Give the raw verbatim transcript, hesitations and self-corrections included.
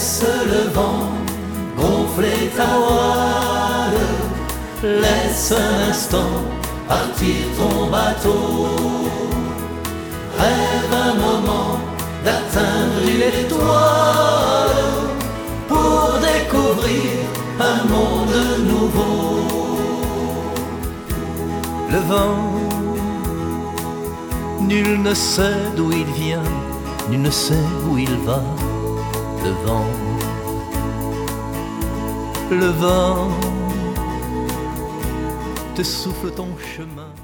Laisse le vent gonfler ta voile, laisse un instant partir ton bateau. Rêve un moment d'atteindre une étoile pour découvrir un monde nouveau. Le vent, nul ne sait d'où il vient, nul ne sait où il va. Le vent, le vent te souffle ton chemin.